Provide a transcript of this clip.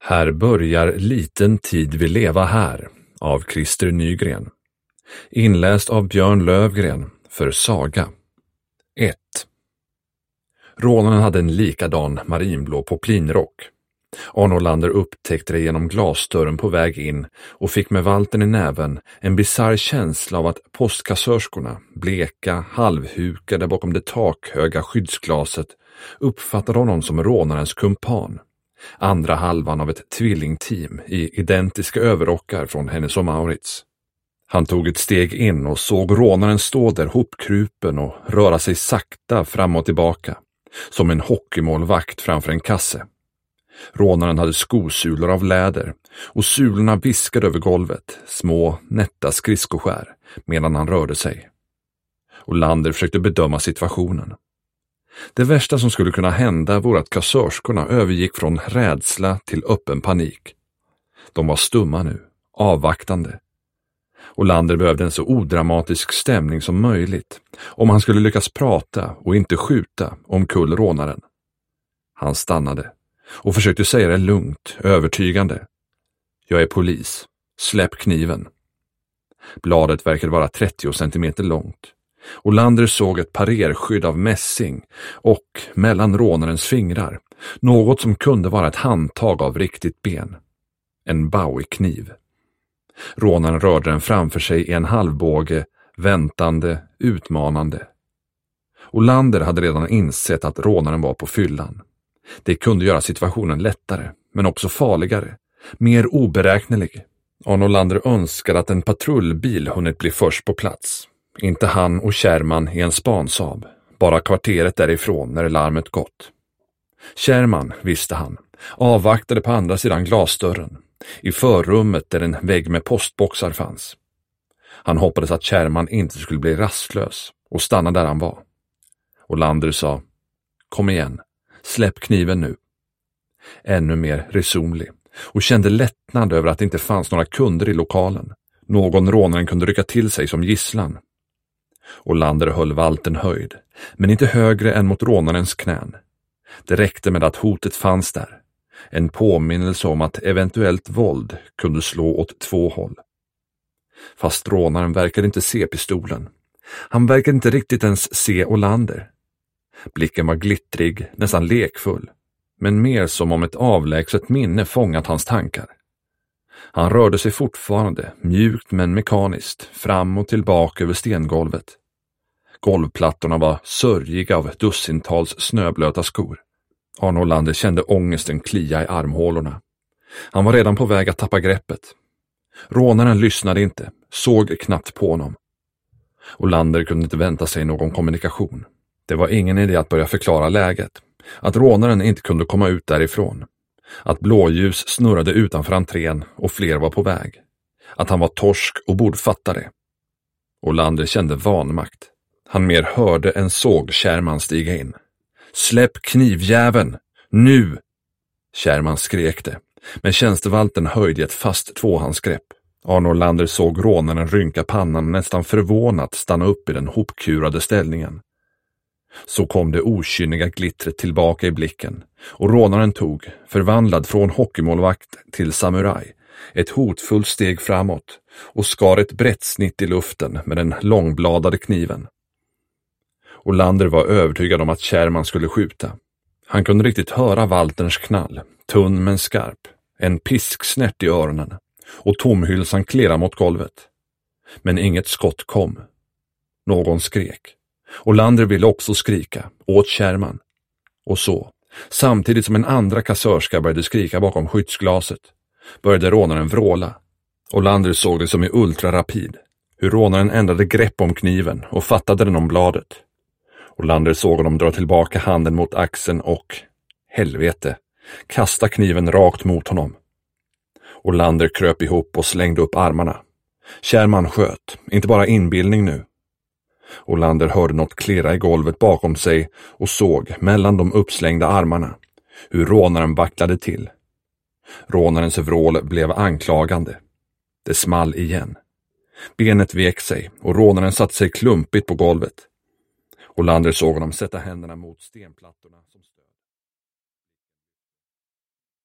Här börjar liten tid vi leva här av Christer Nygren. Inläst av Björn Lövgren för Saga. 1. Rånaren hade en likadan marinblå poplinrock. Arne Olander upptäckte det genom glasdörren på väg in och fick med valten i näven en bizarr känsla av att postkassörskorna, bleka, halvhukade bakom det takhöga skyddsglaset, uppfattade honom som rånarens kumpan. Andra halvan av ett tvillingteam i identiska överrockar från Hennes & Mauritz. Han tog ett steg in och såg rånaren stå där hopkrupen och röra sig sakta fram och tillbaka, som en hockeymålvakt framför en kasse. Rånaren hade skosulor av läder och sulorna viskade över golvet, små, nätta skridskoskär, medan han rörde sig. Olander försökte bedöma situationen. Det värsta som skulle kunna hända vore att kassörskorna övergick från rädsla till öppen panik. De var stumma nu, avvaktande. Olander behövde en så odramatisk stämning som möjligt om han skulle lyckas prata och inte skjuta omkull rånaren. Han stannade och försökte säga det lugnt, övertygande. Jag är polis. Släpp kniven. Bladet verkade vara 30 centimeter långt. Olander såg ett parerskydd av mässing och mellan rånarens fingrar något som kunde vara ett handtag av riktigt ben. En Bowie-kniv. Rånaren rörde den framför sig i en halvbåge, väntande, utmanande. Olander hade redan insett att rånaren var på fyllan. Det kunde göra situationen lättare, men också farligare, mer oberäknelig. Arne Olander önskade att en patrullbil hunnit bli först på plats. Inte han och Kärman i en Spansaab, bara kvarteret därifrån när larmet gått. Kärman, visste han, avvaktade på andra sidan glasdörren, i förrummet där en vägg med postboxar fanns. Han hoppades att Kärman inte skulle bli rastlös och stanna där han var. Olander sa, kom igen, släpp kniven nu. Ännu mer resonlig och kände lättnad över att det inte fanns några kunder i lokalen. Någon rånaren kunde rycka till sig som gisslan. Olander höll valten höjd, men inte högre än mot rånarens knän. Det räckte med att hotet fanns där. En påminnelse om att eventuellt våld kunde slå åt två håll. Fast rånaren verkade inte se pistolen. Han verkade inte riktigt ens se Olander. Blicken var glittrig, nästan lekfull, men mer som om ett avlägset minne fångat hans tankar. Han rörde sig fortfarande, mjukt men mekaniskt, fram och tillbaka över stengolvet. Golvplattorna var sörjiga av dussintals snöblöta skor. Arne Olander kände ångesten klia i armhålorna. Han var redan på väg att tappa greppet. Rånaren lyssnade inte, såg knappt på honom. Olander kunde inte vänta sig någon kommunikation. Det var ingen idé att börja förklara läget. Att rånaren inte kunde komma ut därifrån. Att blåljus snurrade utanför entrén och fler var på väg. Att han var torsk och borde fatta det. Olander kände vanmakt. Han mer hörde än såg Kärman stiga in. Släpp knivjäveln! Nu! Kärman skrek det, men tjänstevalten höjde ett fast tvåhandsgrepp. Arne Olander såg rånaren rynka pannan nästan förvånat stanna upp i den hopkurade ställningen. Så kom det okynniga glittret tillbaka i blicken och rånaren tog, förvandlad från hockeymålvakt till samuraj, ett hotfullt steg framåt och skar ett brett snitt i luften med den långbladade kniven. Olander var övertygad om att Kärman skulle skjuta. Han kunde riktigt höra valterns knall, tunn men skarp, en pisksnärt i öronen och tomhylsan klirra mot golvet. Men inget skott kom. Någon skrek. Olander ville också skrika, åt Kärman. Och så, samtidigt som en andra kassörska började skrika bakom skyddsglaset, började rånaren vråla. Olander såg det som i ultrarapid, hur rånaren ändrade grepp om kniven och fattade den om bladet. Olander såg honom dra tillbaka handen mot axeln och, helvete, kasta kniven rakt mot honom. Olander kröp ihop och slängde upp armarna. Kärman sköt, inte bara inbildning nu. Olander hörde något klirra i golvet bakom sig och såg, mellan de uppslängda armarna, hur rånaren vacklade till. Rånarens vrål blev anklagande. Det small igen. Benet vek sig och rånaren satte sig klumpigt på golvet. Olander såg honom sätta händerna mot stenplattorna som